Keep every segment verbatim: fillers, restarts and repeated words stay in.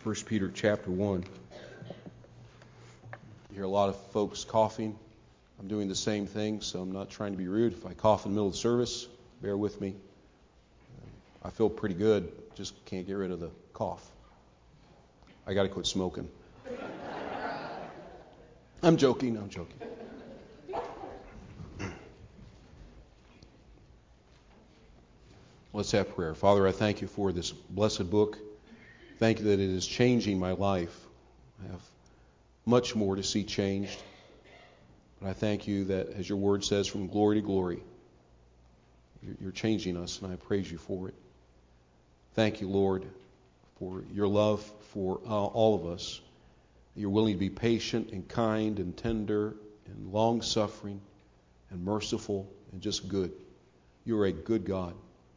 First Peter chapter one. You hear a lot of folks coughing. I'm doing the same thing, so I'm not trying to be rude. If I cough in the middle of the service, bear with me. I feel pretty good, just can't get rid of the cough. I got to quit smoking. I'm joking, I'm joking. Let's have prayer. Father, I thank you for this blessed book. Thank you that it is changing my life. I have much more to see changed. But I thank you that, as your word says, from glory to glory, you're changing us, and I praise you for it. Thank you, Lord, for your love for all of us. You're willing to be patient and kind and tender and long-suffering and merciful and just good. You're a good God.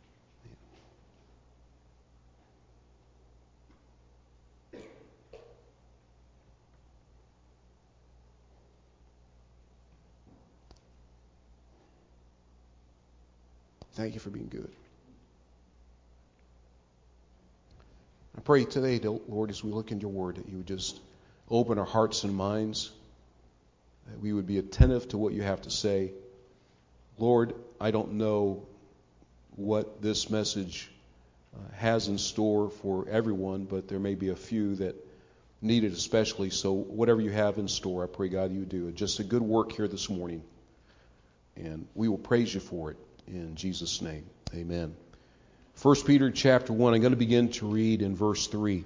Thank you for being good. I pray today, Lord, as we look into your word, that you would just open our hearts and minds, that we would be attentive to what you have to say. Lord, I don't know what this message uh, has in store for everyone, but there may be a few that need it especially. So whatever you have in store, I pray, God, you do it. Just a good work here this morning, and we will praise you for it. In Jesus' name, amen. First Peter chapter one, I'm going to begin to read in verse three.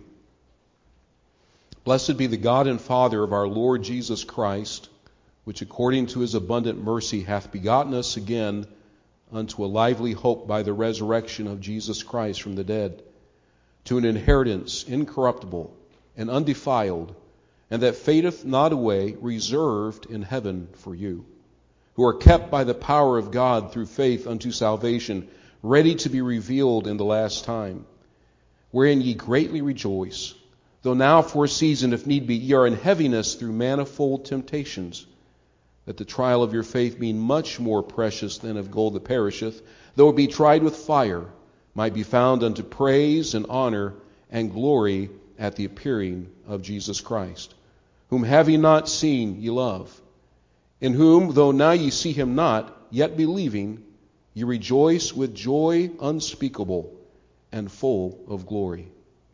Blessed be the God and Father of our Lord Jesus Christ, which according to his abundant mercy hath begotten us again unto a lively hope by the resurrection of Jesus Christ from the dead, to an inheritance incorruptible and undefiled, and that fadeth not away, reserved in heaven for you, who are kept by the power of God through faith unto salvation, ready to be revealed in the last time, wherein ye greatly rejoice, though now for a season, if need be, ye are in heaviness through manifold temptations, that the trial of your faith, being much more precious than of gold that perisheth, though it be tried with fire, might be found unto praise and honor and glory at the appearing of Jesus Christ, whom having not seen ye love, in whom, though now ye see him not, yet believing, ye rejoice with joy unspeakable and full of glory.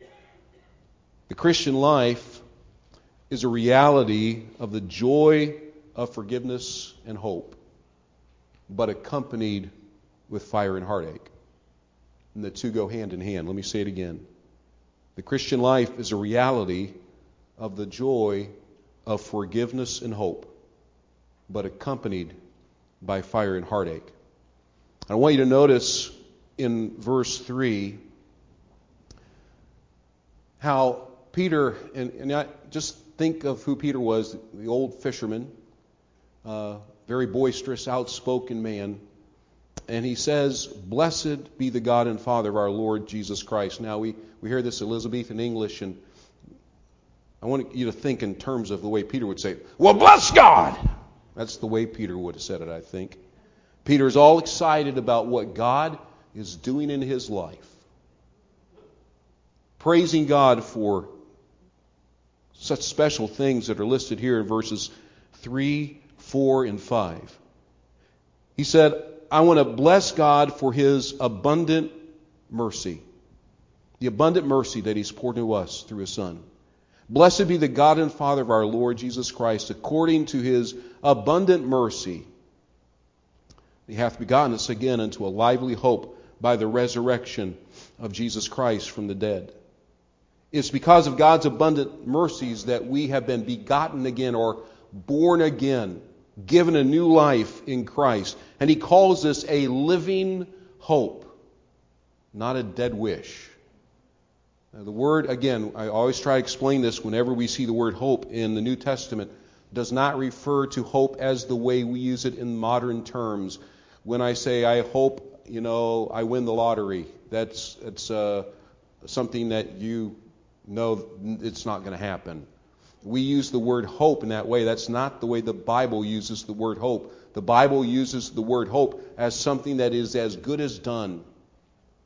The Christian life is a reality of the joy of forgiveness and hope, but accompanied with fire and heartache. And the two go hand in hand. Let me say it again. The Christian life is a reality of the joy of forgiveness and hope, but accompanied by fire and heartache. I want you to notice in verse three how Peter, and, and I just think of who Peter was, the old fisherman, uh, very boisterous, outspoken man. And he says, blessed be the God and Father of our Lord Jesus Christ. Now we, we hear this Elizabethan English, and I want you to think in terms of the way Peter would say it. Well, bless God! That's the way Peter would have said it, I think. Peter's all excited about what God is doing in his life. Praising God for such special things that are listed here in verses three, four, and five. He said, I want to bless God for his abundant mercy. The abundant mercy that he's poured into us through his Son. Blessed be the God and Father of our Lord Jesus Christ, according to his abundant mercy. He hath begotten us again unto a lively hope by the resurrection of Jesus Christ from the dead. It's because of God's abundant mercies that we have been begotten again, or born again, given a new life in Christ. And he calls this a living hope, not a dead wish. Now, the word, again, I always try to explain this whenever we see the word hope in the New Testament, does not refer to hope as the way we use it in modern terms. When I say, I hope, you know, I win the lottery, that's it's uh, something that you know it's not going to happen. We use the word hope in that way. That's not the way the Bible uses the word hope. The Bible uses the word hope as something that is as good as done.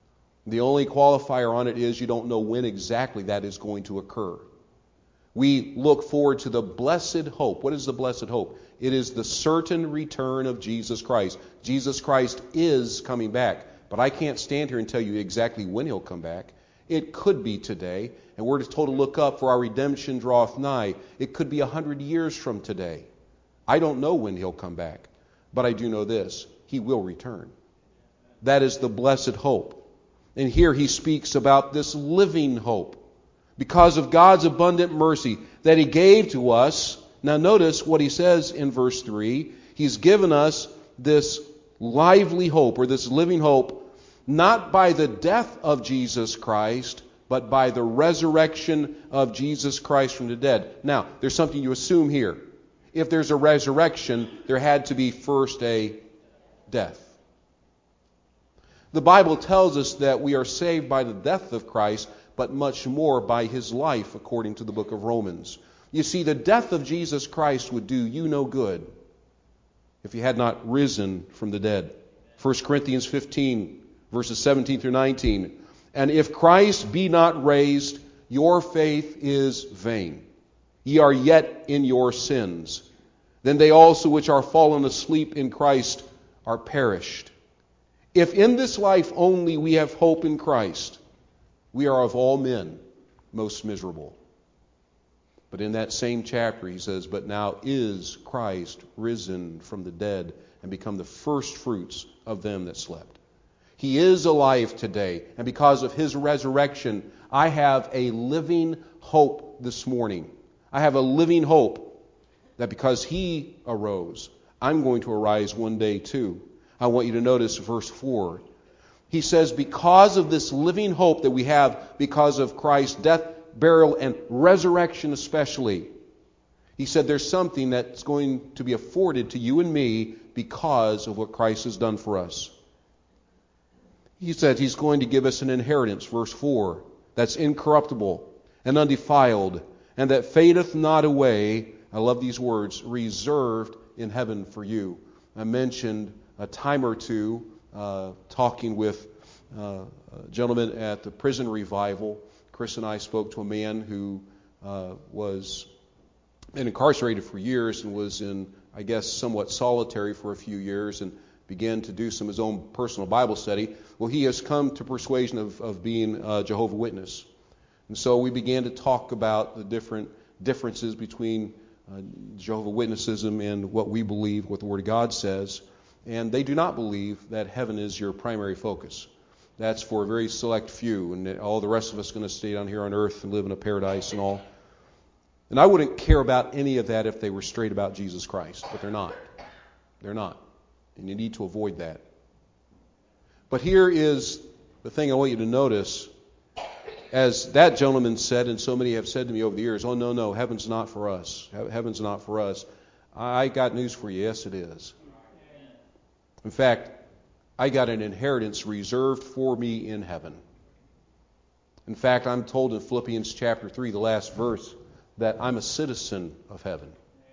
The only qualifier on it is you don't know when exactly that is going to occur. We look forward to the blessed hope. What is the blessed hope? It is the certain return of Jesus Christ. Jesus Christ is coming back. But I can't stand here and tell you exactly when he'll come back. It could be today. And we're told to look up, for our redemption draweth nigh. It could be a hundred years from today. I don't know when he'll come back. But I do know this. He will return. That is the blessed hope. And here he speaks about this living hope. Because of God's abundant mercy that he gave to us. Now notice what he says in verse three. He's given us this lively hope, or this living hope, not by the death of Jesus Christ, but by the resurrection of Jesus Christ from the dead. Now, there's something you assume here. If there's a resurrection, there had to be first a death. The Bible tells us that we are saved by the death of Christ, but much more by his life, according to the book of Romans. You see, the death of Jesus Christ would do you no good if he had not risen from the dead. First Corinthians fifteen, verses seventeen through nineteen. And if Christ be not raised, your faith is vain. Ye are yet in your sins. Then they also which are fallen asleep in Christ are perished. If in this life only we have hope in Christ, we are of all men most miserable. But in that same chapter he says, but now is Christ risen from the dead and become the first fruits of them that slept. He is alive today, and because of his resurrection, I have a living hope this morning. I have a living hope that because he arose, I'm going to arise one day too. I want you to notice verse four. He says, because of this living hope that we have, because of Christ's death, burial, and resurrection especially, he said there's something that's going to be afforded to you and me because of what Christ has done for us. He said he's going to give us an inheritance, verse four, that's incorruptible and undefiled, and that fadeth not away. I love these words, reserved in heaven for you. I mentioned a time or two uh, talking with uh, a gentleman at the prison revival. Chris and I spoke to a man who uh, was been incarcerated for years and was in, I guess, somewhat solitary for a few years and began to do some of his own personal Bible study. Well, he has come to persuasion of, of being a Jehovah's Witness. And so we began to talk about the different differences between uh, Jehovah's Witnessism and what we believe, what the Word of God says. And they do not believe that heaven is your primary focus. That's for a very select few, and all the rest of us are going to stay down here on earth and live in a paradise and all. And I wouldn't care about any of that if they were straight about Jesus Christ, but they're not. They're not. And you need to avoid that. But here is the thing I want you to notice. As that gentleman said, and so many have said to me over the years, oh, no, no, heaven's not for us. Heaven's not for us. I got news for you. Yes, it is. In fact, I got an inheritance reserved for me in heaven. In fact, I'm told in Philippians chapter three, the last verse, that I'm a citizen of heaven.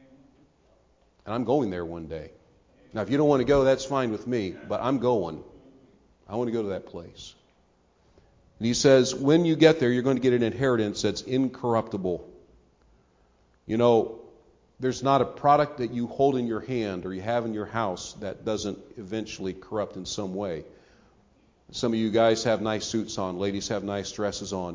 And I'm going there one day. Now, if you don't want to go, that's fine with me, but I'm going. I want to go to that place. And he says, when you get there, you're going to get an inheritance that's incorruptible. You know, there's not a product that you hold in your hand or you have in your house that doesn't eventually corrupt in some way. Some of you guys have nice suits on. Ladies have nice dresses on.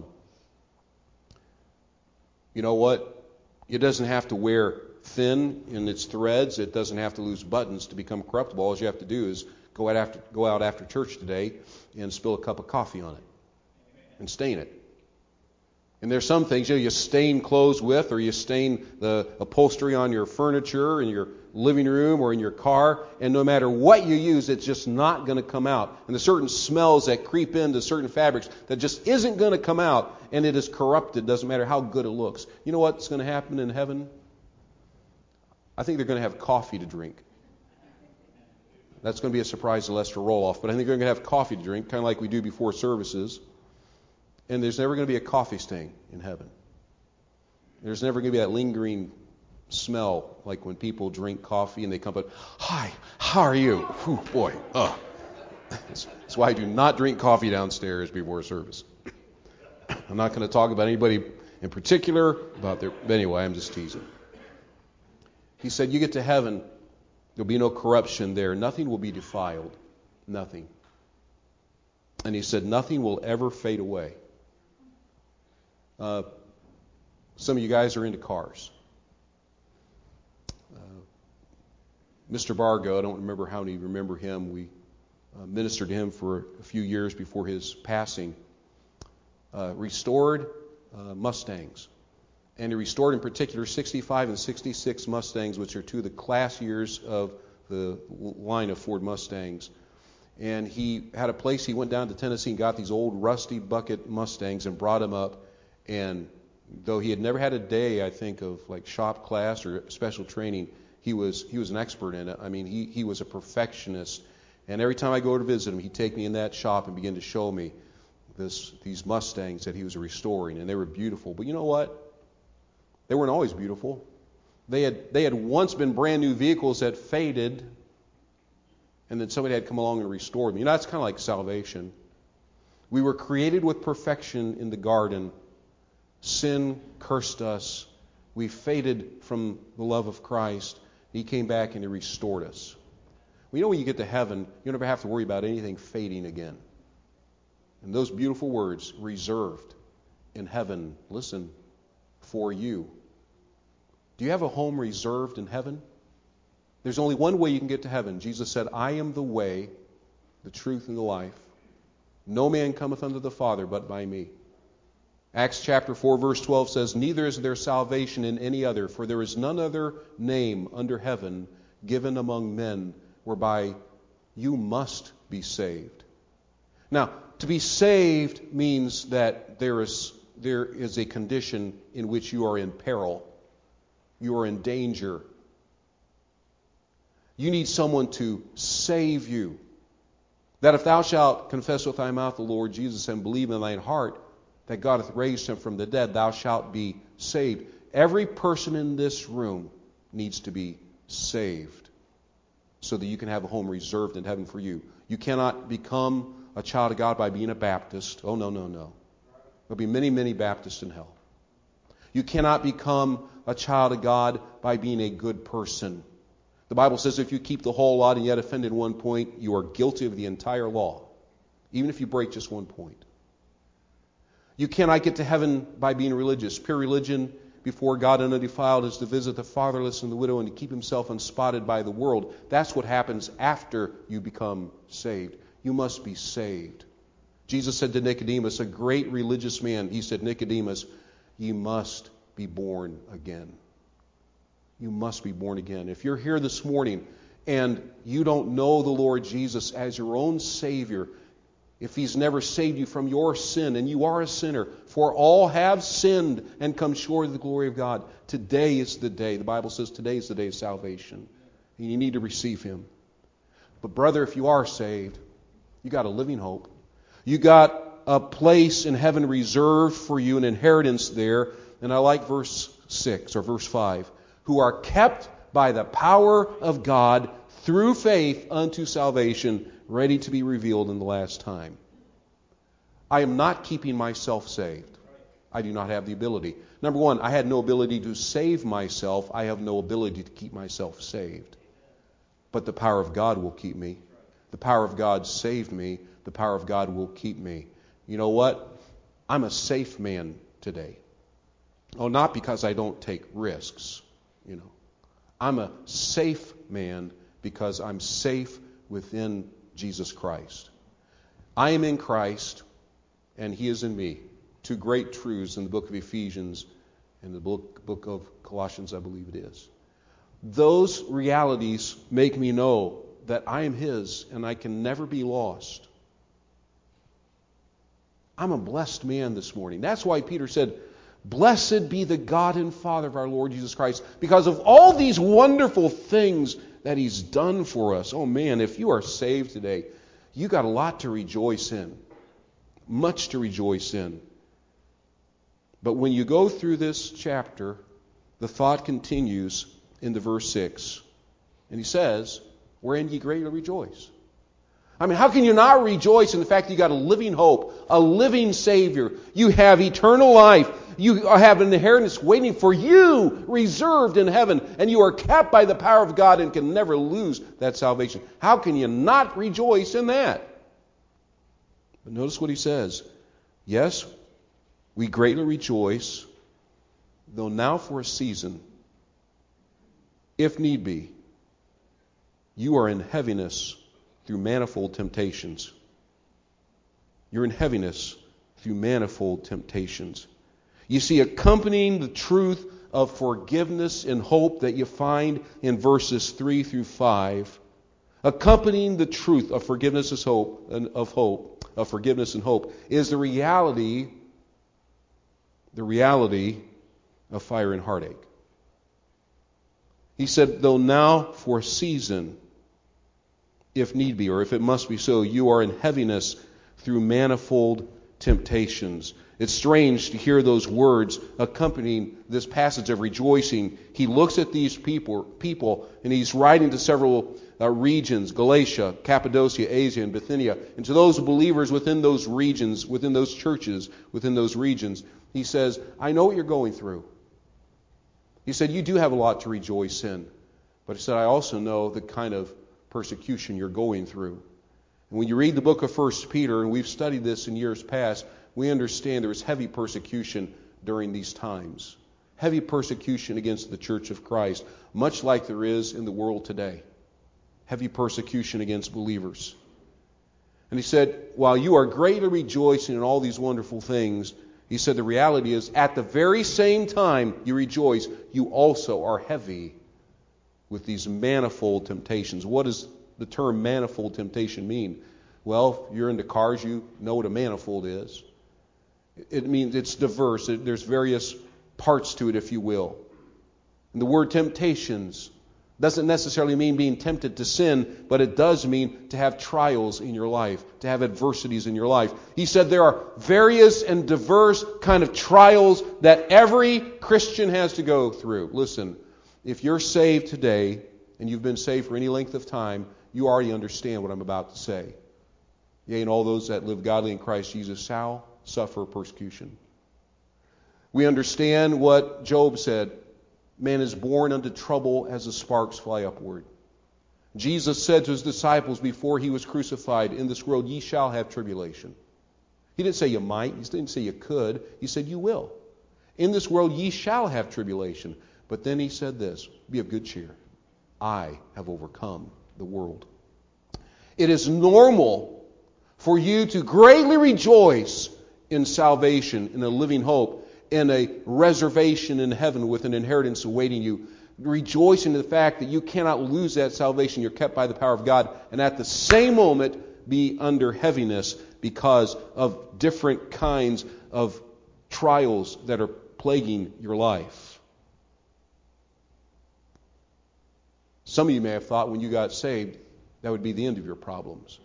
You know what? It doesn't have to wear thin in its threads. It doesn't have to lose buttons to become corruptible. All you have to do is go out after, go out after church today and spill a cup of coffee on it and stain it. And there's some things, you know, you stain clothes with, or you stain the upholstery on your furniture in your living room or in your car, and no matter what you use, it's just not going to come out. And there's certain smells that creep into certain fabrics that just isn't going to come out, and it is corrupted, doesn't matter how good it looks. You know what's going to happen in heaven? I think they're going to have coffee to drink. That's going to be a surprise to Lester Roloff, but I think they're going to have coffee to drink, kind of like we do before services. And there's never going to be a coffee stain in heaven. There's never going to be that lingering smell like when people drink coffee and they come up, hi, how are you? Whew, boy, oh, it's, it's That's why I do not drink coffee downstairs before service. I'm not going to talk about anybody in particular about their. But anyway, I'm just teasing. He said, you get to heaven, there'll be no corruption there. Nothing will be defiled. Nothing. And he said, nothing will ever fade away. Uh, some of you guys are into cars. Uh, Mister Bargo, I don't remember how many remember him. We uh, ministered to him for a few years before his passing. Uh, restored uh, Mustangs. And he restored in particular sixty-five and sixty-six Mustangs, which are two of the class years of the line of Ford Mustangs. And he had a place, he went down to Tennessee and got these old rusty bucket Mustangs and brought them up. And though he had never had a day, I think, of like shop class or special training, he was he was an expert in it. I mean, he, he was a perfectionist. And every time I go to visit him, he'd take me in that shop and begin to show me this these Mustangs that he was restoring. And they were beautiful. But you know what? They weren't always beautiful. They had they had once been brand new vehicles that faded, and then somebody had come along and restored them. You know, that's kind of like salvation. We were created with perfection in the garden. Sin cursed us. We faded from the love of Christ. He came back and he restored us. Well, you know, when you get to heaven, you never have to worry about anything fading again. And those beautiful words, reserved in heaven, listen, for you. Do you have a home reserved in heaven? There's only one way you can get to heaven. Jesus said, I am the way, the truth, and the life. No man cometh unto the Father but by me. Acts chapter four, verse twelve says, neither is there salvation in any other, for there is none other name under heaven given among men whereby you must be saved. Now, to be saved means that there is there is a condition in which you are in peril. You are in danger. You need someone to save you. That if thou shalt confess with thy mouth the Lord Jesus and believe in thine heart that God hath raised him from the dead, thou shalt be saved. Every person in this room needs to be saved so that you can have a home reserved in heaven for you. You cannot become a child of God by being a Baptist. Oh, no, no, no. There'll be many, many Baptists in hell. You cannot become a child of God by being a good person. The Bible says if you keep the whole law and yet offend in one point, you are guilty of the entire law, even if you break just one point. You cannot get to heaven by being religious. Pure religion before God and undefiled is to visit the fatherless and the widow and to keep himself unspotted by the world. That's what happens after you become saved. You must be saved. Jesus said to Nicodemus, a great religious man, he said, Nicodemus, you must be born again. You must be born again. If you're here this morning and you don't know the Lord Jesus as your own Savior, if He's never saved you from your sin, and you are a sinner, for all have sinned and come short of the glory of God, today is the day. The Bible says today is the day of salvation. And you need to receive Him. But brother, if you are saved, you got a living hope. You got a place in heaven reserved for you, an inheritance there. And I like verse six or verse five. Who are kept by the power of God through faith unto salvation, ready to be revealed in the last time. I am not keeping myself saved. I do not have the ability. Number one, I had no ability to save myself. I have no ability to keep myself saved. But the power of God will keep me. The power of God saved me. The power of God will keep me. You know what? I'm a safe man today. Oh, not because I don't take risks. You know, I'm a safe man because I'm safe within Jesus Christ. I am in Christ and He is in me. Two great truths in the book of Ephesians and the book, book of Colossians, I believe it is. Those realities make me know that I am His and I can never be lost. I'm a blessed man this morning. That's why Peter said, blessed be the God and Father of our Lord Jesus Christ, because of all these wonderful things that He's done for us. Oh man, if you are saved today, you got a lot to rejoice in. Much to rejoice in. But when you go through this chapter, the thought continues into verse six. And he says, wherein ye greatly rejoice. I mean, how can you not rejoice in the fact that you got a living hope, a living Savior? You have eternal life. You have an inheritance waiting for you, reserved in heaven, and you are kept by the power of God and can never lose that salvation. How can you not rejoice in that? But notice what he says. Yes, we greatly rejoice, though now for a season, if need be, you are in heaviness through manifold temptations. You're in heaviness through manifold temptations. You see, accompanying the truth of forgiveness and hope that you find in verses three through five, accompanying the truth of forgiveness and hope, and of hope, of forgiveness and hope, is the reality, the reality of fire and heartache. He said, though now for a season, if need be, or if it must be so, you are in heaviness through manifold temptations. It's strange to hear those words accompanying this passage of rejoicing. He looks at these people, people and he's writing to several uh, regions, Galatia, Cappadocia, Asia, and Bithynia. And to those believers within those regions, within those churches, within those regions, he says, I know what you're going through. He said, you do have a lot to rejoice in. But he said, I also know the kind of persecution you're going through. And when you read the book of First Peter, and we've studied this in years past, we understand there is heavy persecution during these times. Heavy persecution against the Church of Christ, much like there is in the world today. Heavy persecution against believers. And he said, while you are greatly rejoicing in all these wonderful things, he said the reality is, at the very same time you rejoice, you also are heavy with these manifold temptations. What does the term manifold temptation mean? Well, if you're into cars, you know what a manifold is. It means it's diverse. It, there's various parts to it, if you will. And the word temptations doesn't necessarily mean being tempted to sin, but it does mean to have trials in your life, to have adversities in your life. He said there are various and diverse kind of trials that every Christian has to go through. Listen, if you're saved today, and you've been saved for any length of time, you already understand what I'm about to say. Yea, and all those that live godly in Christ Jesus shall suffer persecution. We understand what Job said. Man is born unto trouble as the sparks fly upward. Jesus said to his disciples before he was crucified, in this world ye shall have tribulation. He didn't say you might. He didn't say you could. He said you will. In this world ye shall have tribulation. But then he said this, be of good cheer. I have overcome the world. It is normal for you to greatly rejoice in salvation, in a living hope, in a reservation in heaven with an inheritance awaiting you. Rejoicing in the fact that you cannot lose that salvation. You're kept by the power of God. And at the same moment be under heaviness because of different kinds of trials that are plaguing your life. Some of you may have thought when you got saved, that would be the end of your problems.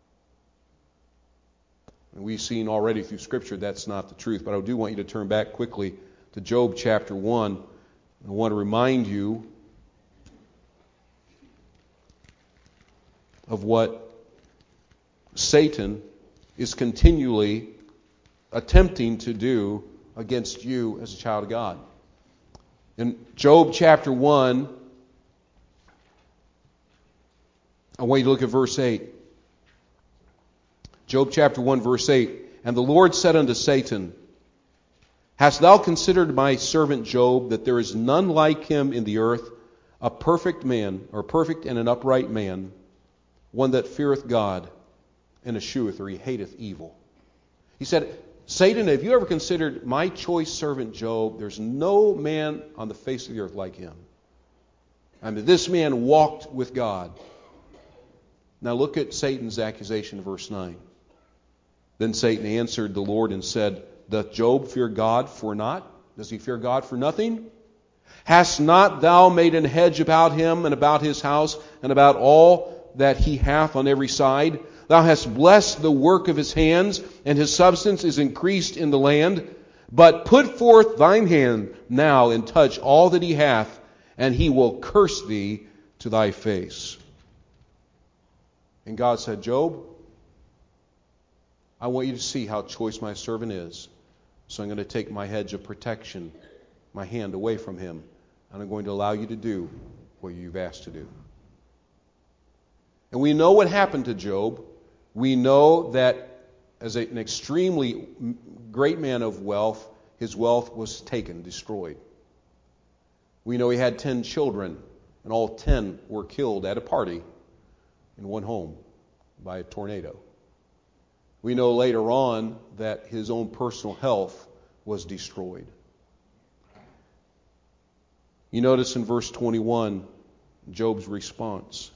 And we've seen already through Scripture that's not the truth. But I do want you to turn back quickly to Job chapter one. I want to remind you of what Satan is continually attempting to do against you as a child of God. In Job chapter one, I want you to look at verse eight. Job chapter one, verse eight. And the Lord said unto Satan, Hast thou considered my servant Job, that there is none like him in the earth, a perfect man, or perfect and an upright man, one that feareth God and escheweth, or he hateth evil? He said, Satan, have you ever considered my choice servant Job? There's no man on the face of the earth like him. I mean, this man walked with God. Now look at Satan's accusation in verse nine. Then Satan answered the Lord and said, Doth Job fear God for naught? Does he fear God for nothing? Hast not thou made an hedge about him and about his house and about all that he hath on every side? Thou hast blessed the work of his hands, and his substance is increased in the land. But put forth thine hand now and touch all that he hath, and he will curse thee to thy face. And God said, Job, I want you to see how choice my servant is. So I'm going to take my hedge of protection, my hand away from him, and I'm going to allow you to do what you've asked to do. And we know what happened to Job. We know that as an extremely great man of wealth, his wealth was taken, destroyed. We know he had ten children, and all ten were killed at a party in one home by a tornado. We know later on that his own personal health was destroyed. You notice in verse twenty-one, Job's response.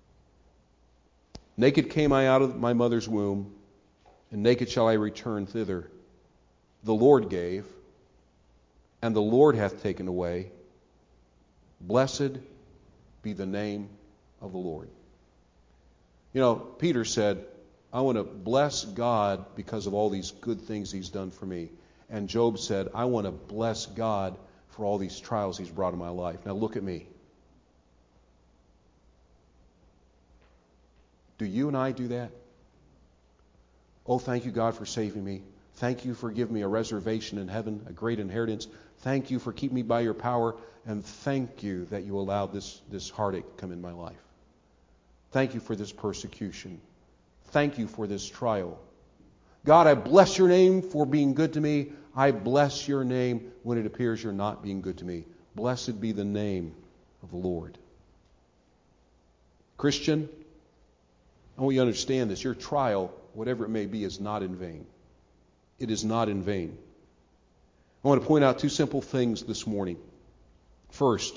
Naked came I out of my mother's womb, and naked shall I return thither. The Lord gave, and the Lord hath taken away. Blessed be the name of the Lord. You know, Peter said, I want to bless God because of all these good things he's done for me. And Job said, I want to bless God for all these trials he's brought in my life. Now look at me. Do you and I do that? Oh, thank you, God, for saving me. Thank you for giving me a reservation in heaven, a great inheritance. Thank you for keeping me by your power. And thank you that you allowed this, this heartache to come in my life. Thank you for this persecution. Thank you for this trial. God, I bless your name for being good to me. I bless your name when it appears you're not being good to me. Blessed be the name of the Lord. Christian, I want you to understand this. Your trial, whatever it may be, is not in vain. It is not in vain. I want to point out two simple things this morning. First,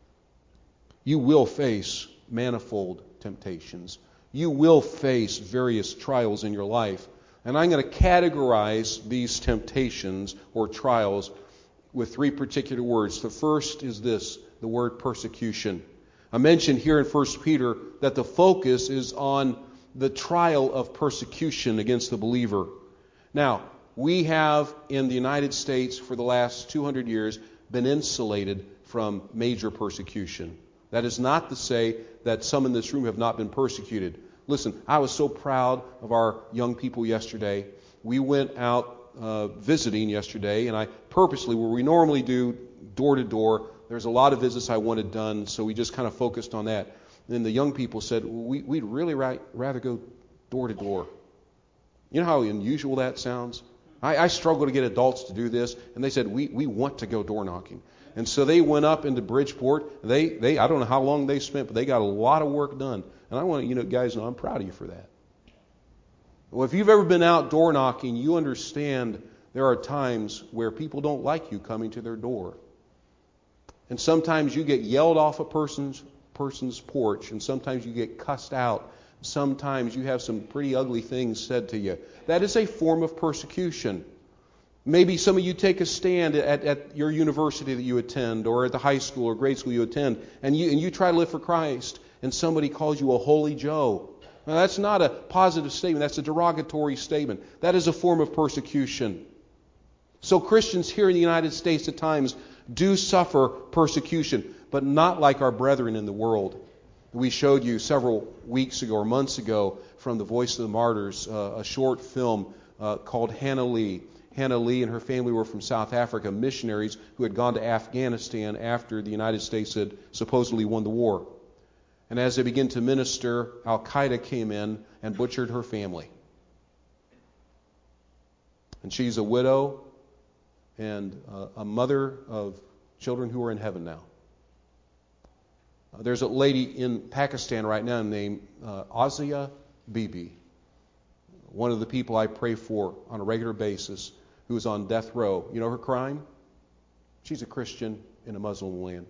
you will face manifold temptations. You will face various trials in your life. And I'm going to categorize these temptations or trials with three particular words. The first is this, the word persecution. I mentioned here in First Peter that the focus is on the trial of persecution against the believer. Now, we have in the United States for the last two hundred years been insulated from major persecution. That is not to say that some in this room have not been persecuted. Listen, I was so proud of our young people yesterday. We went out uh, visiting yesterday, and I purposely, where we normally do door to door, there's a lot of visits I wanted done, so we just kind of focused on that. And the young people said, we, we'd really ra- rather go door to door. You know how unusual that sounds? I, I struggle to get adults to do this, and they said, we, we want to go door knocking. And so they went up into Bridgeport. They, they, I don't know how long they spent, but they got a lot of work done. And I want you know, guys know I'm proud of you for that. Well, if you've ever been out door knocking, you understand there are times where people don't like you coming to their door. And sometimes you get yelled off a person's person's porch, and sometimes you get cussed out. Sometimes you have some pretty ugly things said to you. That is a form of persecution. Maybe some of you take a stand at, at your university that you attend, or at the high school or grade school you attend, and you and you try to live for Christ, and somebody calls you a holy Joe. Now, that's not a positive statement. That's a derogatory statement. That is a form of persecution. So Christians here in the United States at times do suffer persecution, but not like our brethren in the world. We showed you several weeks ago or months ago from The Voice of the Martyrs, uh, a short film uh, called Hannah Lee. Hannah Lee and her family were from South Africa, missionaries who had gone to Afghanistan after the United States had supposedly won the war. And as they began to minister, Al-Qaeda came in and butchered her family. And she's a widow and uh, a mother of children who are in heaven now. Uh, there's a lady in Pakistan right now named uh, Azia Bibi, one of the people I pray for on a regular basis, who is on death row. You know her crime? She's a Christian in a Muslim land.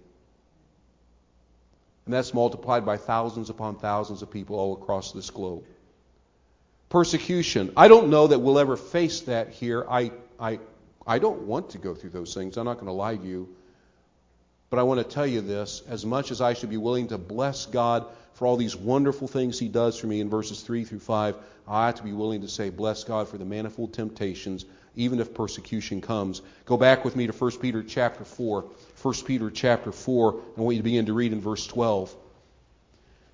And that's multiplied by thousands upon thousands of people all across this globe. Persecution. I don't know that we'll ever face that here. I, I, I don't want to go through those things. I'm not going to lie to you. But I want to tell you this. As much as I should be willing to bless God for all these wonderful things He does for me in verses three through five, I have to be willing to say, bless God for the manifold temptations, even if persecution comes. Go back with me to First Peter chapter four. First Peter chapter four, and I want you to begin to read in verse twelve.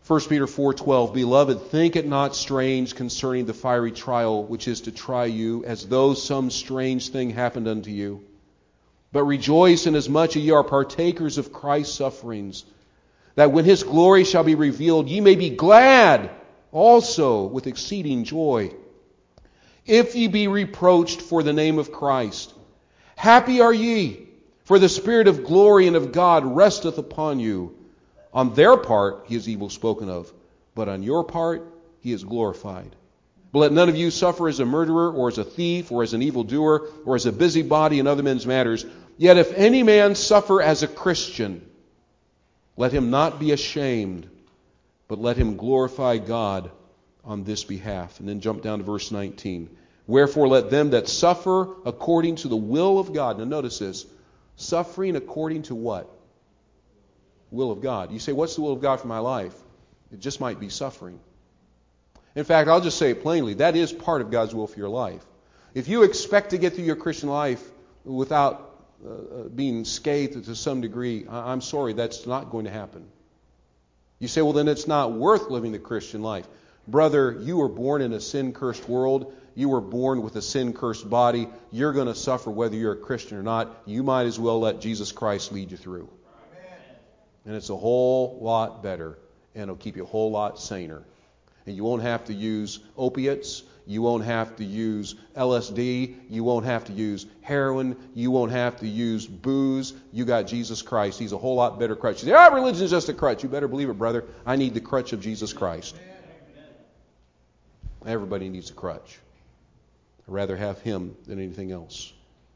First Peter four twelve, Beloved, think it not strange concerning the fiery trial which is to try you, as though some strange thing happened unto you. But rejoice inasmuch as ye are partakers of Christ's sufferings, that when his glory shall be revealed, ye may be glad also with exceeding joy. If ye be reproached for the name of Christ, happy are ye, for the Spirit of glory and of God resteth upon you. On their part he is evil spoken of, but on your part he is glorified. But let none of you suffer as a murderer, or as a thief, or as an evildoer, or as a busybody in other men's matters. Yet if any man suffer as a Christian, let him not be ashamed, but let him glorify God on this behalf. And then jump down to verse nineteen. Wherefore let them that suffer according to the will of God. Now notice this. Suffering according to what? Will of God. You say, what's the will of God for my life? It just might be suffering. In fact, I'll just say it plainly. That is part of God's will for your life. If you expect to get through your Christian life without uh, being scathed to some degree, I'm sorry, that's not going to happen. You say, well, then it's not worth living the Christian life. Brother, you were born in a sin-cursed world. You were born with a sin-cursed body. You're going to suffer whether you're a Christian or not. You might as well let Jesus Christ lead you through. And it's a whole lot better, and it'll keep you a whole lot saner. And you won't have to use opiates. You won't have to use L S D. You won't have to use heroin. You won't have to use booze. You got Jesus Christ. He's a whole lot better crutch. You say, oh, religion is just a crutch. You better believe it, brother. I need the crutch of Jesus Christ. Everybody needs a crutch. I'd rather have him than anything else.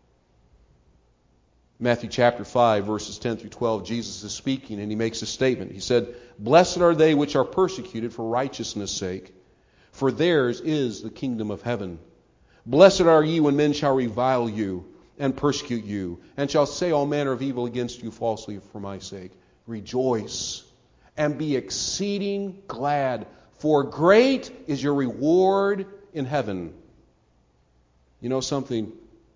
Matthew chapter five, verses ten through twelve, Jesus is speaking and he makes a statement. He said, Blessed are they which are persecuted for righteousness' sake, for theirs is the kingdom of heaven. Blessed are ye when men shall revile you and persecute you, and shall say all manner of evil against you falsely for my sake. Rejoice and be exceeding glad, for great is your reward in heaven. You know something?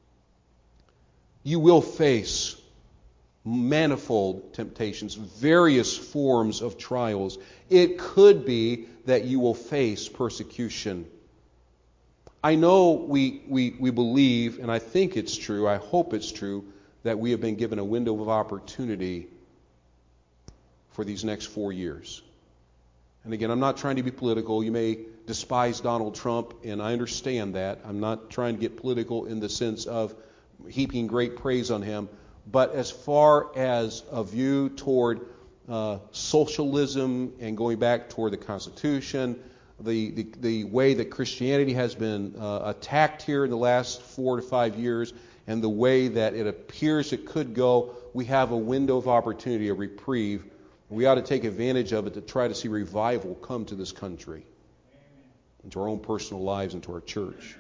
You will face manifold temptations, various forms of trials. It could be that you will face persecution. I know we, we, we believe, and I think it's true, I hope it's true, that we have been given a window of opportunity for these next four years. And again, I'm not trying to be political. You may despise Donald Trump, and I understand that. I'm not trying to get political in the sense of heaping great praise on him. But as far as a view toward uh, socialism and going back toward the Constitution, the, the, the way that Christianity has been uh, attacked here in the last four to five years, and the way that it appears it could go, we have a window of opportunity, a reprieve. We ought to take advantage of it to try to see revival come to this country, into our own personal lives, into our church.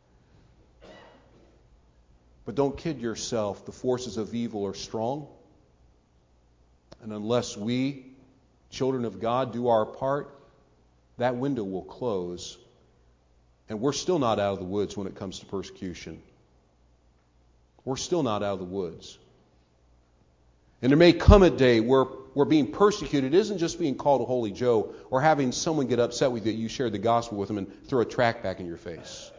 But don't kid yourself. The forces of evil are strong. And unless we, children of God, do our part, that window will close. And we're still not out of the woods when it comes to persecution. We're still not out of the woods. And there may come a day where, where being persecuted isn't just being called a holy Joe or having someone get upset with you that you shared the gospel with them and throw a tract back in your face.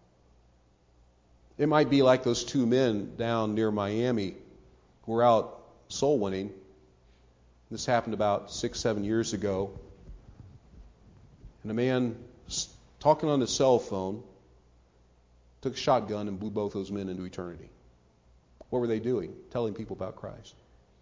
It might be like those two men down near Miami who were out soul winning. This happened about six, seven years ago. And a man talking on his cell phone took a shotgun and blew both those men into eternity. What were they doing? Telling people about Christ.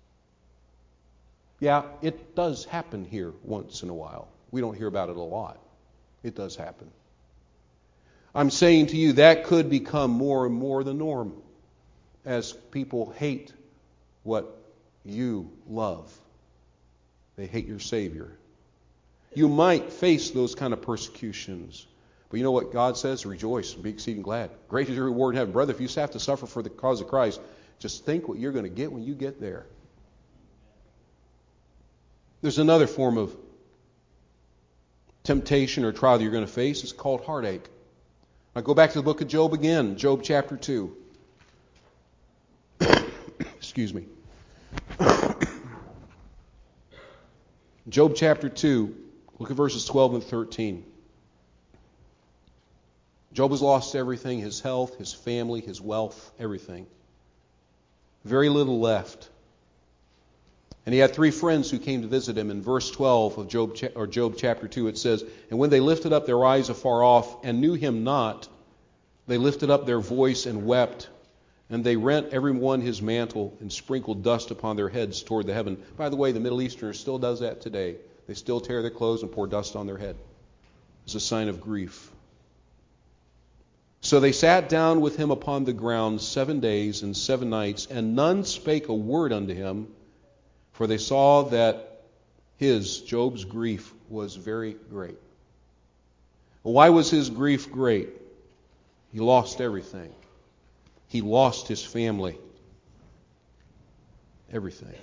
Yeah, it does happen here once in a while. We don't hear about it a lot. It does happen. I'm saying to you, that could become more and more the norm as people hate what you love. They hate your Savior. You might face those kind of persecutions. But you know what God says? Rejoice and be exceeding glad. Great is your reward in heaven. Brother, if you have to suffer for the cause of Christ, just think what you're going to get when you get there. There's another form of temptation or trial that you're going to face. It's called heartache. Now go back to the book of Job again, Job chapter two. Excuse me. Job chapter two, Look at verses twelve and thirteen. Job has lost everything, his health, his family, his wealth, everything. Very little left. And he had three friends who came to visit him. In verse twelve of Job, or Job chapter two, it says, "And when they lifted up their eyes afar off and knew him not, they lifted up their voice and wept. And they rent every one his mantle and sprinkled dust upon their heads toward the heaven." By the way, the Middle Easterners still does that today. They still tear their clothes and pour dust on their head. It's a sign of grief. So they sat down with him upon the ground seven days and seven nights, and none spake a word unto him, for they saw that his, Job's, grief was very great. Why was his grief great? He lost everything. He lost his family. Everything.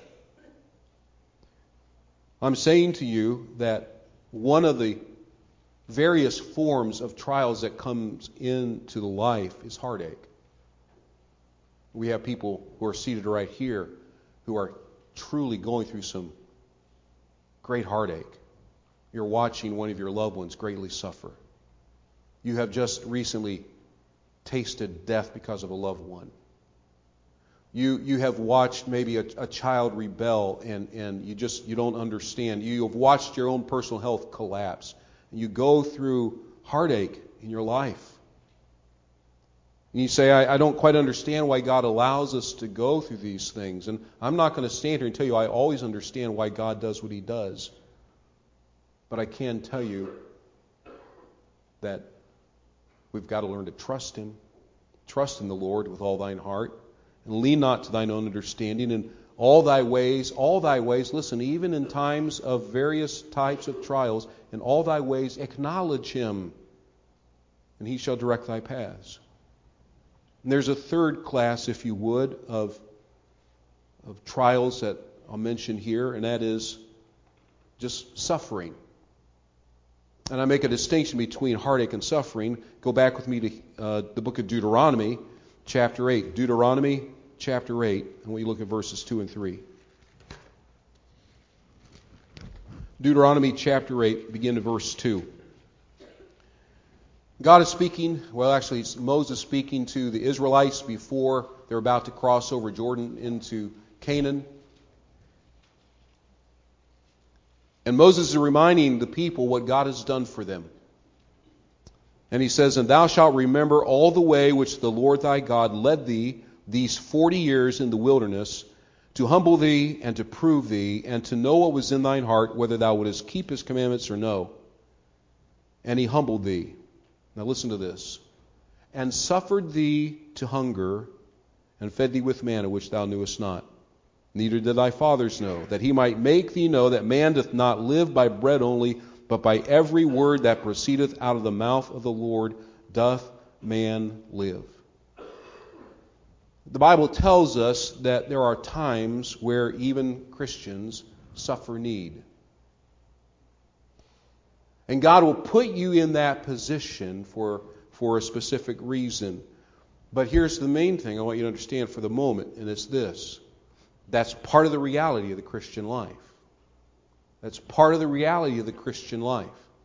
I'm saying to you that one of the various forms of trials that comes into the life is heartache. We have people who are seated right here who are truly going through some great heartache. You're watching one of your loved ones greatly suffer. You have just recently tasted death because of a loved one. You you have watched maybe a, a child rebel and, and you just you don't understand. You have watched your own personal health collapse. And you go through heartache in your life. And you say, I, I don't quite understand why God allows us to go through these things. And I'm not going to stand here and tell you I always understand why God does what he does. But I can tell you that we've got to learn to trust him. Trust in the Lord with all thine heart. And lean not to thine own understanding. And all thy ways, all thy ways, listen, even in times of various types of trials, in all thy ways acknowledge him, and he shall direct thy paths. And there's a third class, if you would, of, of trials that I'll mention here, and that is just suffering. And I make a distinction between heartache and suffering. Go back with me to uh, the book of Deuteronomy, chapter eight. Deuteronomy, chapter eight, and we look at verses two and three. Deuteronomy chapter eight, begin to verse two. God is speaking, well actually it's Moses speaking to the Israelites before they're about to cross over Jordan into Canaan. And Moses is reminding the people what God has done for them. And he says, "And thou shalt remember all the way which the Lord thy God led thee these forty years in the wilderness, to humble thee and to prove thee, and to know what was in thine heart, whether thou wouldest keep his commandments or no. And he humbled thee." Now listen to this. "And suffered thee to hunger, and fed thee with manna which thou knewest not, neither did thy fathers know, that he might make thee know that man doth not live by bread only, but by every word that proceedeth out of the mouth of the Lord doth man live." The Bible tells us that there are times where even Christians suffer need. And God will put you in that position for, for a specific reason. But here's the main thing I want you to understand for the moment, and it's this. That's part of the reality of the Christian life. That's part of the reality of the Christian life.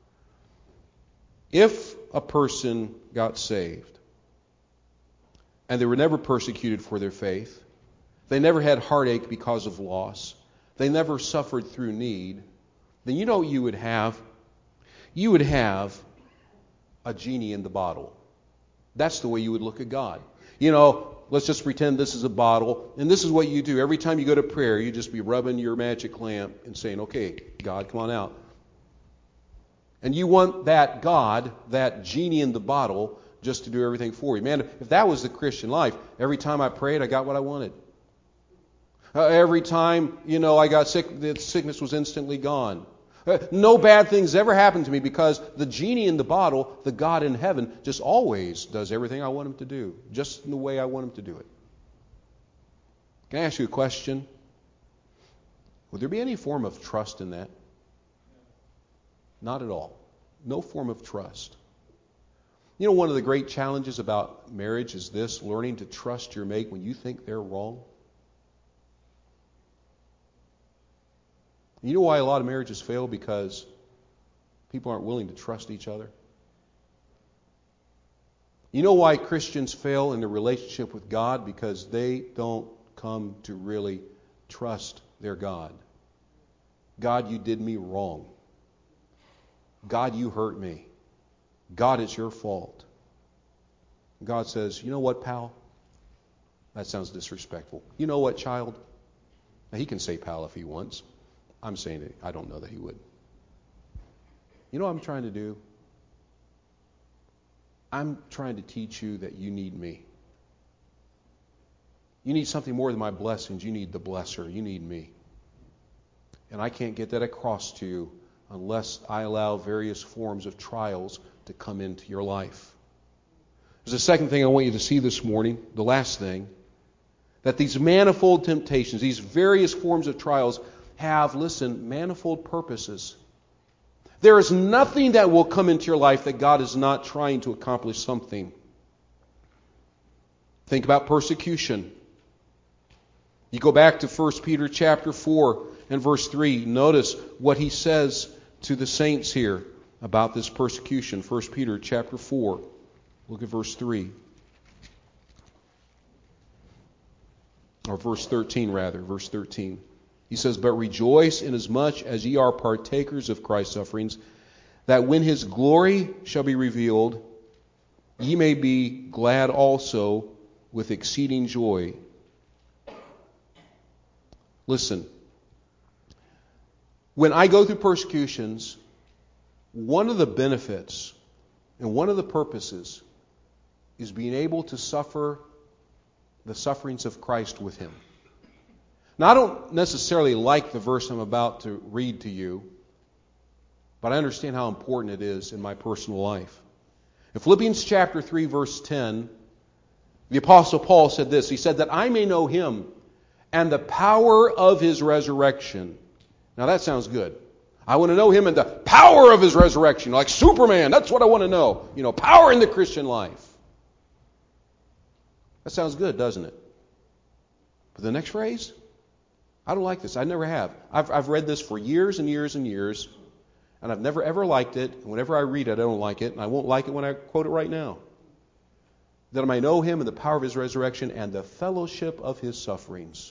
If a person got saved, and they were never persecuted for their faith, they never had heartache because of loss, they never suffered through need, then you know what you would have? You would have a genie in the bottle. That's the way you would look at God. You know, let's just pretend this is a bottle, and this is what you do. Every time you go to prayer, you just be rubbing your magic lamp and saying, "Okay, God, come on out." And you want that God, that genie in the bottle, just to do everything for you. Man, if that was the Christian life, every time I prayed, I got what I wanted. Uh, every time, you know, I got sick, the sickness was instantly gone. Uh, no bad things ever happened to me because the genie in the bottle, the God in heaven, just always does everything I want him to do, just in the way I want him to do it. Can I ask you a question? Would there be any form of trust in that? Not at all. No form of trust. You know, one of the great challenges about marriage is this, learning to trust your mate when you think they're wrong. You know why a lot of marriages fail? Because People aren't willing to trust each other. You know why Christians fail in their relationship with God? Because they don't come to really trust their God. God, you did me wrong. God, you hurt me. God, it's your fault. God says, you know what, pal? That sounds disrespectful. You know what, child? Now, he can say pal if he wants. I'm saying it. I don't know that he would. You know what I'm trying to do? I'm trying to teach you that you need me. You need something more than my blessings. You need the blesser. You need me. And I can't get that across to you unless I allow various forms of trials to come into your life. There's a second thing I want you to see this morning, the last thing, that these manifold temptations, these various forms of trials have, listen, manifold purposes. There is nothing that will come into your life that God is not trying to accomplish something. Think about persecution. You go back to First Peter chapter four and verse three. Notice what he says to the saints here about this persecution. First Peter chapter four. Look at verse three. Or verse thirteen, rather. Verse thirteen. He says, but rejoice inasmuch as ye are partakers of Christ's sufferings, that when his glory shall be revealed, ye may be glad also with exceeding joy. Listen, when I go through persecutions, one of the benefits and one of the purposes is being able to suffer the sufferings of Christ with him. Now, I don't necessarily like the verse I'm about to read to you, but I understand how important it is in my personal life. In Philippians chapter three, verse ten, the Apostle Paul said this. He said, that I may know him and the power of his resurrection. Now, that sounds good. I want to know him and the power of his resurrection. Like Superman, that's what I want to know. You know, power in the Christian life. That sounds good, doesn't it? But the next phrase? I don't like this. I never have. I've, I've read this for years and years and years, and I've never ever liked it. And whenever I read it, I don't like it, and I won't like it when I quote it right now. That I may know him and the power of his resurrection and the fellowship of his sufferings.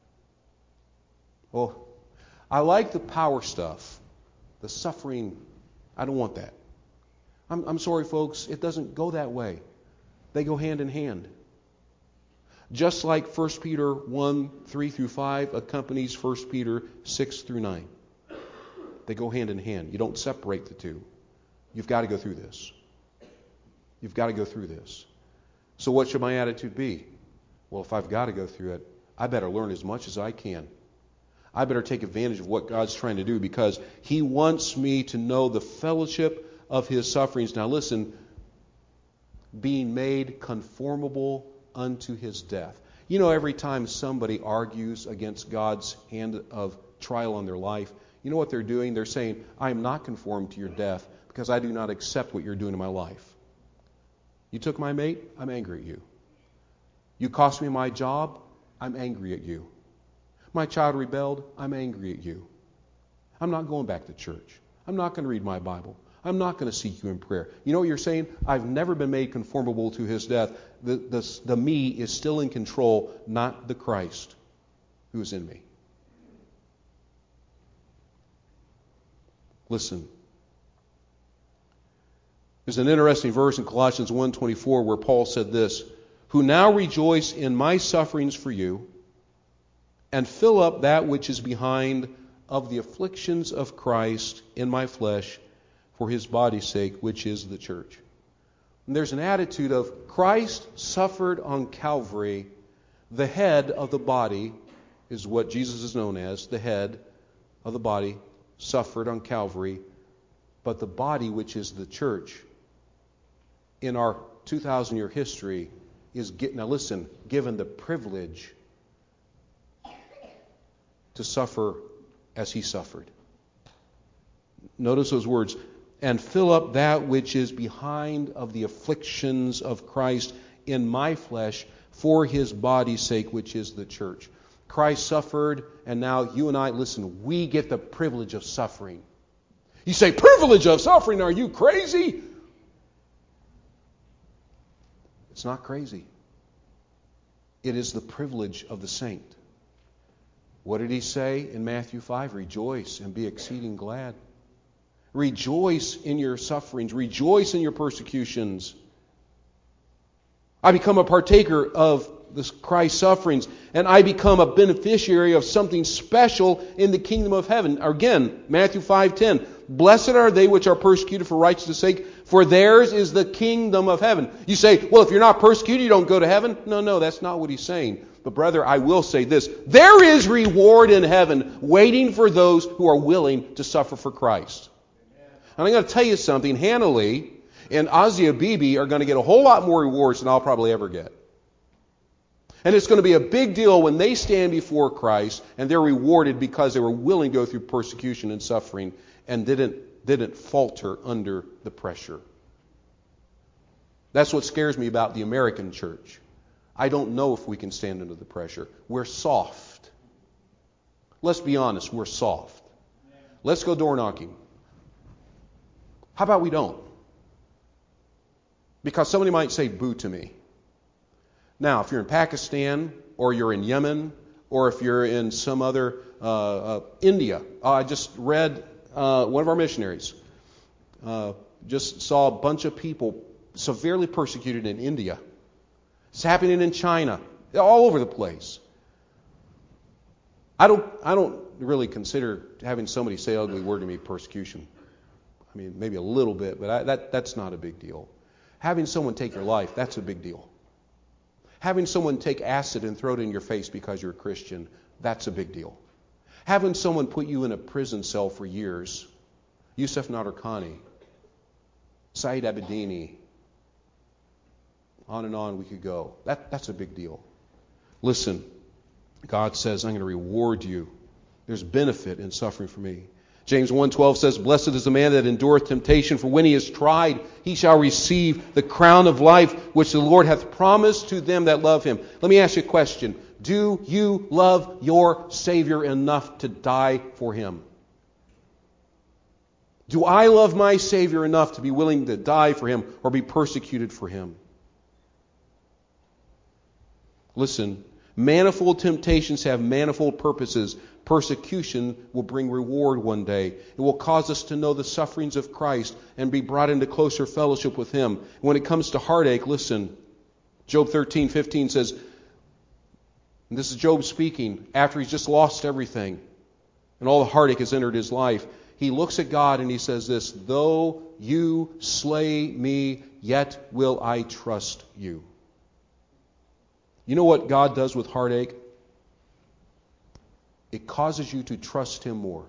Well, I like the power stuff. The suffering, I don't want that. I'm, I'm sorry, folks, it doesn't go that way. They go hand in hand. Just like First Peter one, three through five accompanies First Peter six through nine. They go hand in hand. You don't separate the two. You've got to go through this. You've got to go through this. So what should my attitude be? Well, if I've got to go through it, I better learn as much as I can. I better take advantage of what God's trying to do because he wants me to know the fellowship of his sufferings. Now listen, being made conformable unto his death. You know, every time somebody argues against God's hand of trial on their life, you know what they're doing? They're saying, I am not conformed to your death because I do not accept what you're doing in my life. You took my mate, I'm angry at you. You cost me my job, I'm angry at you. My child rebelled, I'm angry at you. I'm not going back to church. I'm not going to read my Bible. I'm not going to seek you in prayer. You know what you're saying? I've never been made conformable to his death. The, the, the me is still in control, not the Christ who is in me. Listen. There's an interesting verse in Colossians one twenty-four where Paul said this, who now rejoice in my sufferings for you, and fill up that which is behind of the afflictions of Christ in my flesh for his body's sake, which is the church. And there's an attitude of Christ suffered on Calvary. The head of the body is what Jesus is known as. The head of the body suffered on Calvary. But the body, which is the church, in our two thousand year history, is, get, now listen, given the privilege to suffer as he suffered. Notice those words. And fill up that which is behind of the afflictions of Christ in my flesh for his body's sake, which is the church. Christ suffered, and now you and I, listen, we get the privilege of suffering. You say, privilege of suffering, are you crazy? It's not crazy. It is the privilege of the saint. What did he say in Matthew five? Rejoice and be exceeding glad. Rejoice in your sufferings. Rejoice in your persecutions. I become a partaker of this Christ's sufferings, and I become a beneficiary of something special in the kingdom of heaven. Again, Matthew five ten. Blessed are they which are persecuted for righteousness' sake, for theirs is the kingdom of heaven. You say, well, if you're not persecuted, you don't go to heaven. No, no, that's not what he's saying. But brother, I will say this. There is reward in heaven waiting for those who are willing to suffer for Christ. And I'm going to tell you something. Hannah Lee and Azia Bibi are going to get a whole lot more rewards than I'll probably ever get. And it's going to be a big deal when they stand before Christ and they're rewarded because they were willing to go through persecution and suffering and didn't, didn't falter under the pressure. That's what scares me about the American church. I don't know if we can stand under the pressure. We're soft. Let's be honest, we're soft. Let's go door knocking. How about we don't? Because somebody might say boo to me. Now, if you're in Pakistan, or you're in Yemen, or if you're in some other, uh, uh, India. Uh, I just read uh, one of our missionaries. Uh, just saw a bunch of people severely persecuted in India. It's happening in China, all over the place. I don't, I don't really consider having somebody say an ugly word to me persecution. I mean, maybe a little bit, but I, that, that's not a big deal. Having someone take your life, that's a big deal. Having someone take acid and throw it in your face because you're a Christian, that's a big deal. Having someone put you in a prison cell for years, Yusuf Nadarkhani, Saeed Abedini, on and on we could go. That, that's a big deal. Listen, God says, I'm going to reward you. There's benefit in suffering for me. James one twelve says, blessed is the man that endureth temptation, for when he is tried, he shall receive the crown of life, which the Lord hath promised to them that love him. Let me ask you a question. Do you love your Savior enough to die for him? Do I love my Savior enough to be willing to die for him or be persecuted for him? Listen, manifold temptations have manifold purposes. Persecution will bring reward one day. It will cause us to know the sufferings of Christ and be brought into closer fellowship with him. When it comes to heartache, listen, Job thirteen fifteen says, and this is Job speaking after he's just lost everything and all the heartache has entered his life. He looks at God and he says this, though you slay me, yet will I trust you. You know what God does with heartache? It causes you to trust him more.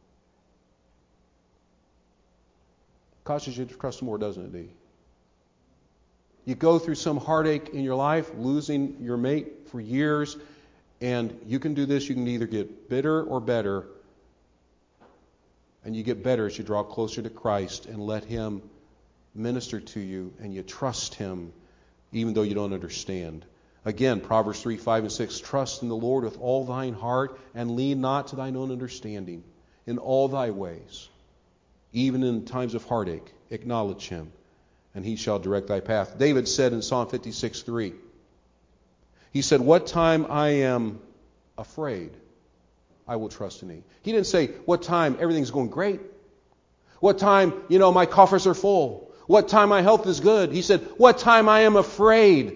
It causes you to trust him more, doesn't it, Dee? You go through some heartache in your life, losing your mate for years, and you can do this. You can either get bitter or better. And you get better as you draw closer to Christ and let him minister to you, and you trust him even though you don't understand. Again, Proverbs three, five, and six, trust in the Lord with all thine heart, and lean not to thine own understanding. In all thy ways, even in times of heartache, acknowledge him, and he shall direct thy path. David said in Psalm fifty-six, three, he said, what time I am afraid, I will trust in thee. He didn't say, what time everything's going great. What time, you know, my coffers are full. What time my health is good. He said, what time I am afraid,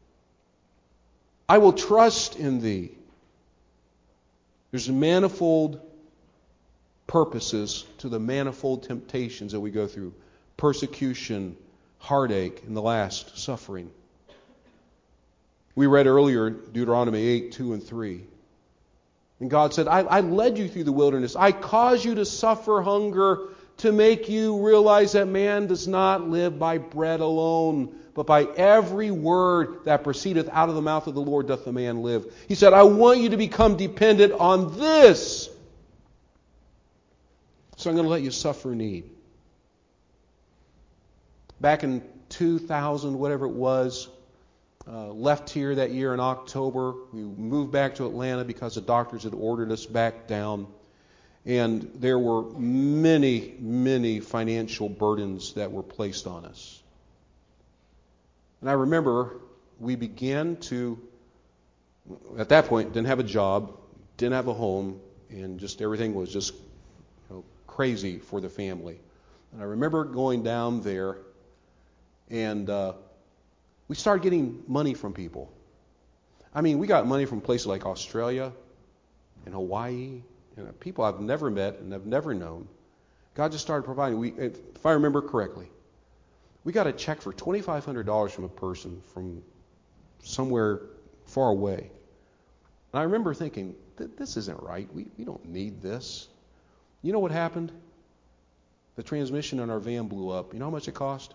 I will trust in thee. There's manifold purposes to the manifold temptations that we go through. Persecution, heartache, and the last, suffering. We read earlier Deuteronomy eight, two and three. And God said, I, I led you through the wilderness. I caused you to suffer hunger to make you realize that man does not live by bread alone, but by every word that proceedeth out of the mouth of the Lord doth the man live. He said, I want you to become dependent on this. So I'm going to let you suffer need. Back in two thousand, whatever it was, uh, left here that year in October. We moved back to Atlanta because the doctors had ordered us back down. And there were many, many financial burdens that were placed on us. And I remember we began to, at that point, didn't have a job, didn't have a home, and just everything was just, you know, crazy for the family. And I remember going down there, and uh, we started getting money from people. I mean, we got money from places like Australia and Hawaii, and people I've never met and I've never known. God just started providing. We, if I remember correctly, we got a check for twenty-five hundred dollars from a person from somewhere far away. And I remember thinking, this isn't right. We, we don't need this. You know what happened? The transmission on our van blew up. You know how much it cost?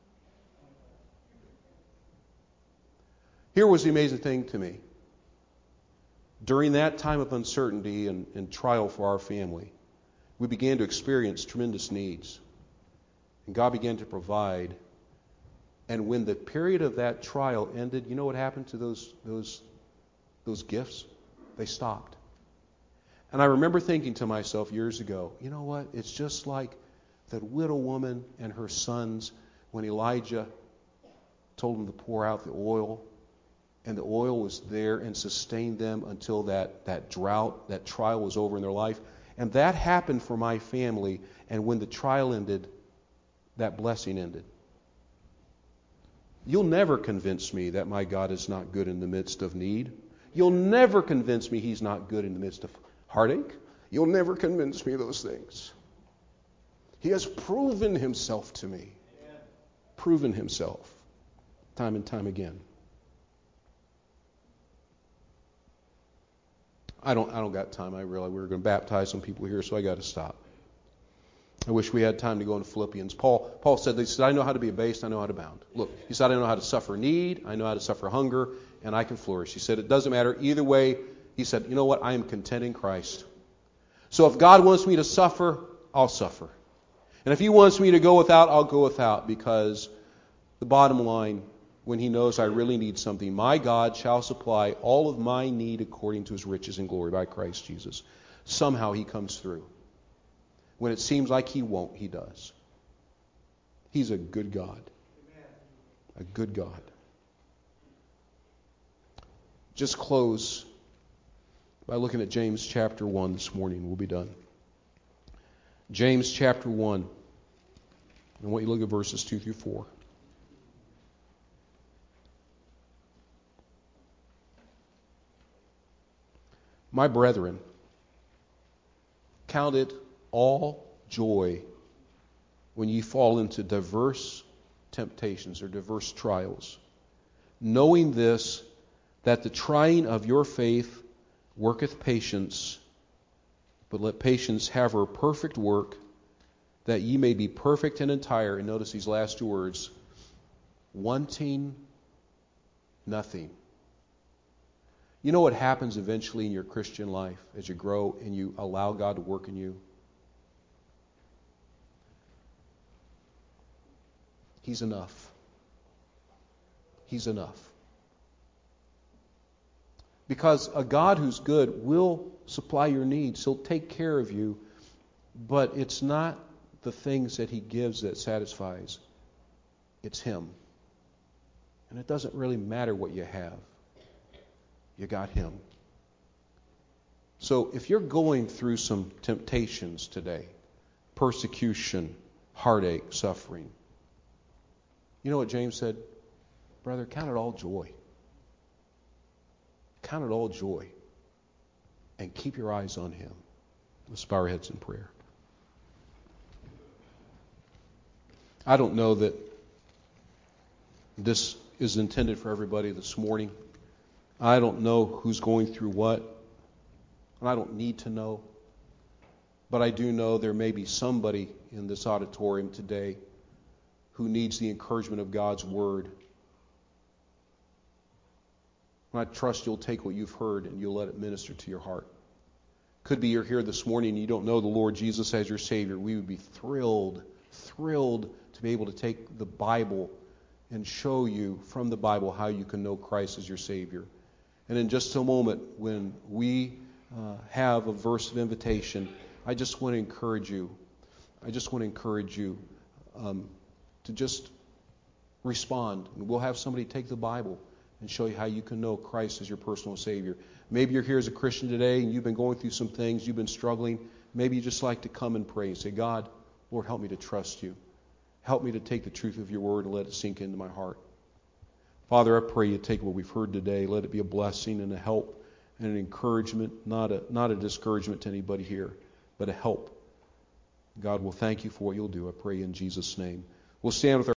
Here was the amazing thing to me. During that time of uncertainty and, and trial for our family, we began to experience tremendous needs. And God began to provide. And when the period of that trial ended, you know what happened to those those those gifts? They stopped. And I remember thinking to myself years ago, you know what? It's just like that widow woman and her sons when Elijah told them to pour out the oil. And the oil was there and sustained them until that, that drought, that trial was over in their life. And that happened for my family. And when the trial ended, that blessing ended. You'll never convince me that my God is not good in the midst of need. You'll never convince me He's not good in the midst of heartache. You'll never convince me of those things. He has proven Himself to me. Amen. Proven Himself time and time again. I don't I don't got time. I realize we were going to baptize some people here, so I got to stop. I wish we had time to go into Philippians. Paul Paul said, he said, I know how to be abased, I know how to abound. Look, he said, I know how to suffer need, I know how to suffer hunger, and I can flourish. He said, it doesn't matter either way. He said, you know what? I am content in Christ. So if God wants me to suffer, I'll suffer. And if He wants me to go without, I'll go without, because the bottom line, when He knows I really need something, my God shall supply all of my need according to His riches and glory by Christ Jesus. Somehow He comes through. When it seems like He won't, He does. He's a good God. A good God. Just close by looking at James chapter one this morning. We'll be done. James chapter one. I want you to look at verses two through four. My brethren, count it all joy when ye fall into diverse temptations or diverse trials, knowing this, that the trying of your faith worketh patience, but let patience have her perfect work, that ye may be perfect and entire. And notice these last two words, wanting nothing. You know what happens eventually in your Christian life as you grow and you allow God to work in you? He's enough. He's enough. Because a God who's good will supply your needs. He'll take care of you. But it's not the things that He gives that satisfies. It's Him. And it doesn't really matter what you have. You got Him. So if you're going through some temptations today, persecution, heartache, suffering, you know what James said? Brother, count it all joy. Count it all joy. And keep your eyes on Him. Let's bow our heads in prayer. I don't know that this is intended for everybody this morning. I don't know who's going through what, and I don't need to know. But I do know there may be somebody in this auditorium today who needs the encouragement of God's Word. And I trust you'll take what you've heard and you'll let it minister to your heart. Could be you're here this morning and you don't know the Lord Jesus as your Savior. We would be thrilled, thrilled to be able to take the Bible and show you from the Bible how you can know Christ as your Savior. And in just a moment, when we uh, have a verse of invitation, I just want to encourage you. I just want to encourage you um, to just respond. And we'll have somebody take the Bible and show you how you can know Christ as your personal Savior. Maybe you're here as a Christian today and you've been going through some things, you've been struggling. Maybe you just like to come and pray and say, God, Lord, help me to trust you. Help me to take the truth of your word and let it sink into my heart. Father, I pray you take what we've heard today. Let it be a blessing and a help and an encouragement, not a, not a discouragement to anybody here, but a help. God, we'll thank you for what you'll do. I pray in Jesus' name. We'll stand with our